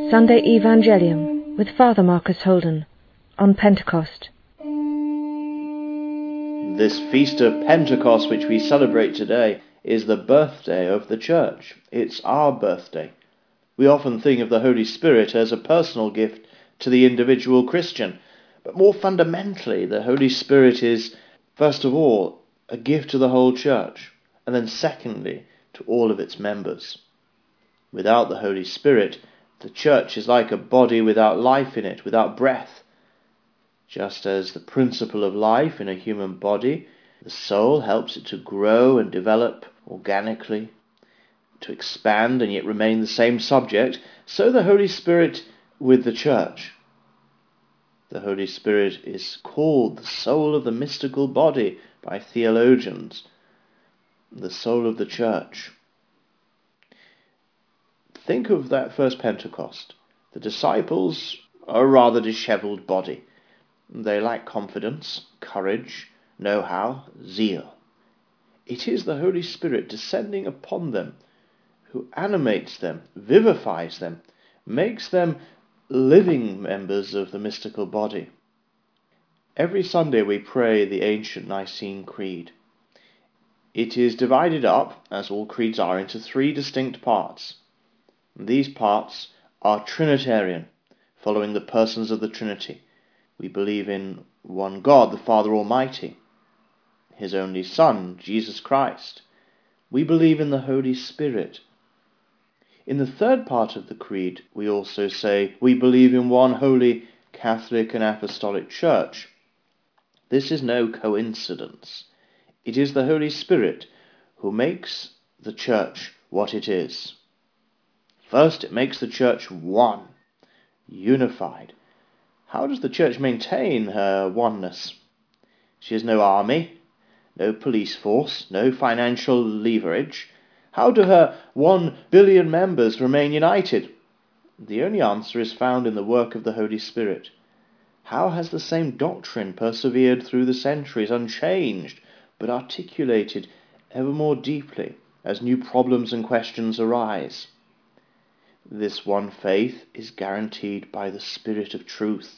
Sunday Evangelium with Father Marcus Holden on Pentecost. This feast of Pentecost which we celebrate today is the birthday of the Church. It's our birthday. We often think of the Holy Spirit as a personal gift to the individual Christian, but more fundamentally, the Holy Spirit is, first of all, a gift to the whole Church, and then secondly, to all of its members. Without the Holy Spirit, the Church is like a body without life in it, without breath. Just as the principle of life in a human body, the soul helps it to grow and develop organically, to expand and yet remain the same subject, so the Holy Spirit with the Church. The Holy Spirit is called the soul of the mystical body by theologians, the soul of the Church. Think of that first Pentecost. The disciples are a rather dishevelled body. They lack confidence, courage, know-how, zeal. It is the Holy Spirit descending upon them who animates them, vivifies them, makes them living members of the mystical body. Every Sunday we pray the ancient Nicene Creed. It is divided up, as all creeds are, into three distinct parts. These parts are Trinitarian, following the persons of the Trinity. We believe in one God, the Father Almighty, His only Son, Jesus Christ. We believe in the Holy Spirit. In the third part of the Creed, we also say we believe in one holy Catholic and Apostolic Church. This is no coincidence. It is the Holy Spirit who makes the Church what it is. First, it makes the Church one, unified. How does the Church maintain her oneness? She has no army, no police force, no financial leverage. How do her 1 billion members remain united? The only answer is found in the work of the Holy Spirit. How has the same doctrine persevered through the centuries, unchanged, but articulated ever more deeply as new problems and questions arise? This one faith is guaranteed by the Spirit of truth.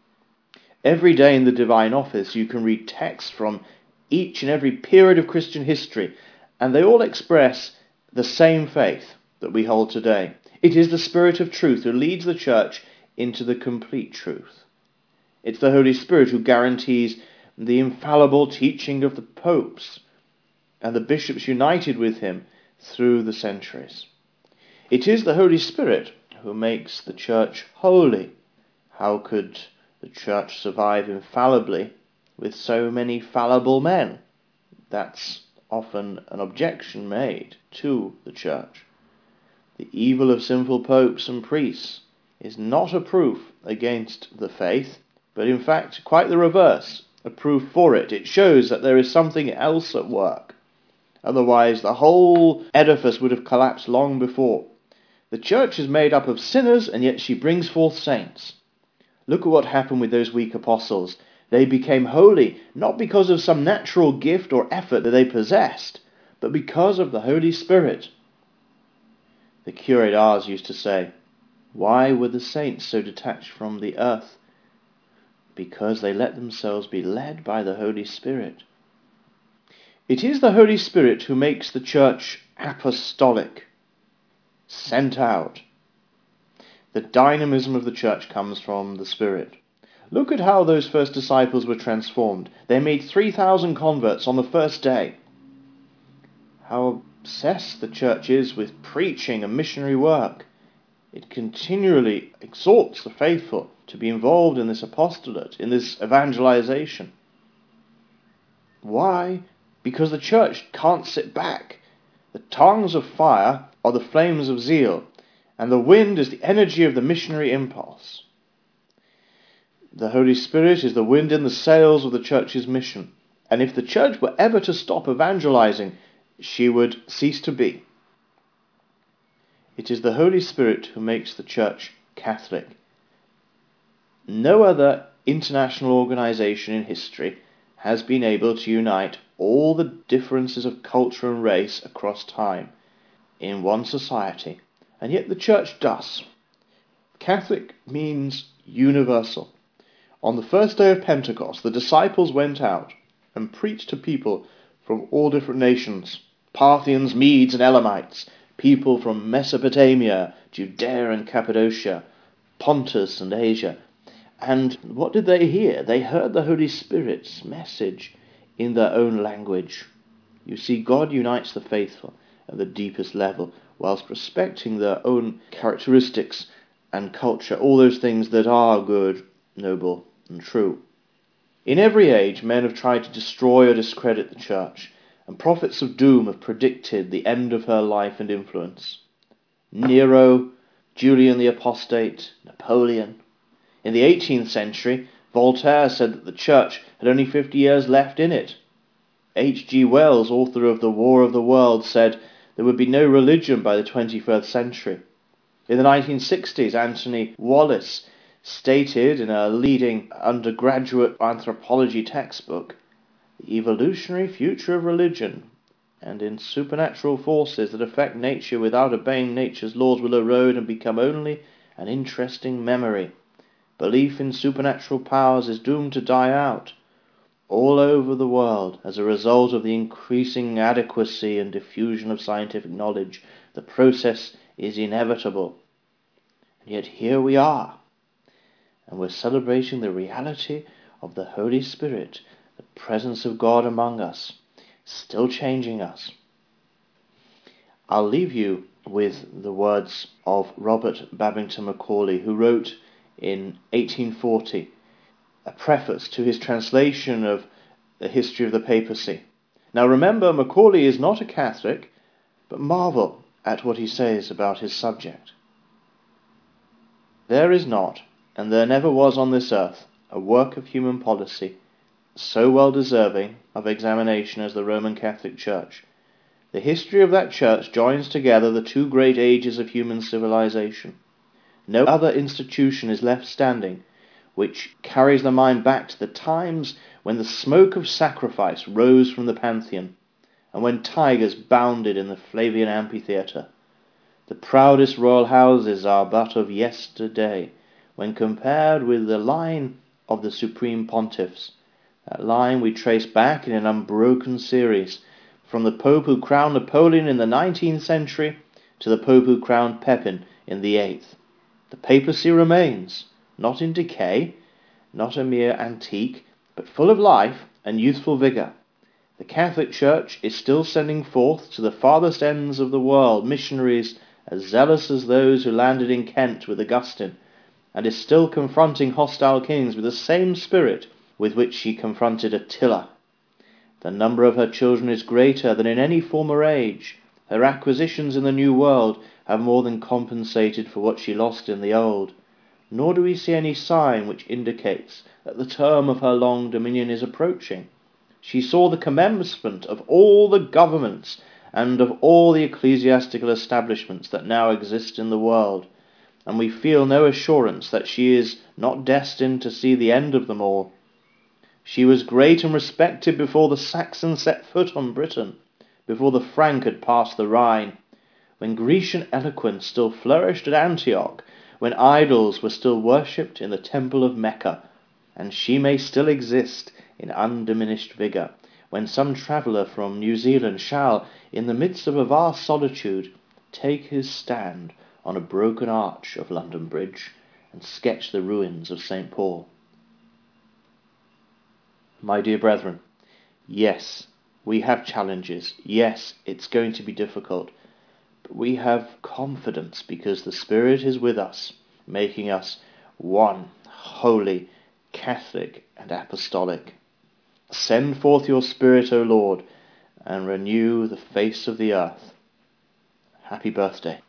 Every day in the Divine Office you can read texts from each and every period of Christian history, and they all express the same faith that we hold today. It is the Spirit of truth who leads the Church into the complete truth. It's the Holy Spirit who guarantees the infallible teaching of the popes and the bishops united with him through the centuries. It is the Holy Spirit who makes the Church holy. How could the Church survive infallibly with so many fallible men? That's often an objection made to the Church. The evil of sinful popes and priests is not a proof against the faith, but in fact quite the reverse, a proof for it. It shows that there is something else at work. Otherwise the whole edifice would have collapsed long before. The Church is made up of sinners, and yet she brings forth saints. Look at what happened with those weak apostles. They became holy, not because of some natural gift or effort that they possessed, but because of the Holy Spirit. The curate Ars used to say, why were the saints so detached from the earth? Because they let themselves be led by the Holy Spirit. It is the Holy Spirit who makes the Church apostolic, sent out. The dynamism of the Church comes from the Spirit. Look at how those first disciples were transformed. They made 3,000 converts on the first day. How obsessed the Church is with preaching and missionary work. It continually exhorts the faithful to be involved in this apostolate, in this evangelization. Why? Because the Church can't sit back. The tongues of fire are the flames of zeal, and the wind is the energy of the missionary impulse. The Holy Spirit is the wind in the sails of the Church's mission, and if the Church were ever to stop evangelizing, she would cease to be. It is the Holy Spirit who makes the Church Catholic. No other international organization in history has been able to unite all the differences of culture and race across time in one society, and yet the Church does. Catholic means universal. On the first day of Pentecost, the disciples went out and preached to people from all different nations, Parthians, Medes and Elamites, people from Mesopotamia, Judea and Cappadocia, Pontus and Asia. And what did they hear? They heard the Holy Spirit's message in their own language. You see, God unites the faithful at the deepest level, whilst respecting their own characteristics and culture, all those things that are good, noble and true. In every age, men have tried to destroy or discredit the Church, and prophets of doom have predicted the end of her life and influence. Nero, Julian the Apostate, Napoleon. In the 18th century, Voltaire said that the Church had only 50 years left in it. H.G. Wells, author of The War of the Worlds, said there would be no religion by the 21st century. In the 1960s, Anthony Wallace stated in a leading undergraduate anthropology textbook, the evolutionary future of religion and in supernatural forces that affect nature without obeying nature's laws will erode and become only an interesting memory. Belief in supernatural powers is doomed to die out all over the world as a result of the increasing adequacy and diffusion of scientific knowledge. The process is inevitable. And yet here we are, and we're celebrating the reality of the Holy Spirit, the presence of God among us, still changing us. I'll leave you with the words of Robert Babington Macaulay, who wrote in 1840 a preface to his translation of the history of the papacy. Now remember, Macaulay is not a Catholic, but marvel at what he says about his subject. There is not, and there never was on this earth, a work of human policy so well deserving of examination as the Roman Catholic Church. The history of that Church joins together the two great ages of human civilization. No other institution is left standing which carries the mind back to the times when the smoke of sacrifice rose from the Pantheon, and when tigers bounded in the Flavian amphitheatre. The proudest royal houses are but of yesterday, when compared with the line of the supreme pontiffs. That line we trace back in an unbroken series, from the Pope who crowned Napoleon in the 19th century to the Pope who crowned Pepin in the 8th. The papacy remains, not in decay, not a mere antique, but full of life and youthful vigour. The Catholic Church is still sending forth to the farthest ends of the world missionaries as zealous as those who landed in Kent with Augustine, and is still confronting hostile kings with the same spirit with which she confronted Attila. The number of her children is greater than in any former age. Her acquisitions in the New World have more than compensated for what she lost in the Old. Nor do we see any sign which indicates that the term of her long dominion is approaching. She saw the commencement of all the governments and of all the ecclesiastical establishments that now exist in the world, and we feel no assurance that she is not destined to see the end of them all. She was great and respected before the Saxon set foot on Britain, before the Frank had passed the Rhine, when Grecian eloquence still flourished at Antioch, when idols were still worshipped in the temple of Mecca, and she may still exist in undiminished vigour, when some traveller from New Zealand shall, in the midst of a vast solitude, take his stand on a broken arch of London Bridge and sketch the ruins of St. Paul. My dear brethren, yes, we have challenges. Yes, it's going to be difficult. But we have confidence because the Spirit is with us, making us one, holy, Catholic and apostolic. Send forth your Spirit, O Lord, and renew the face of the earth. Happy birthday.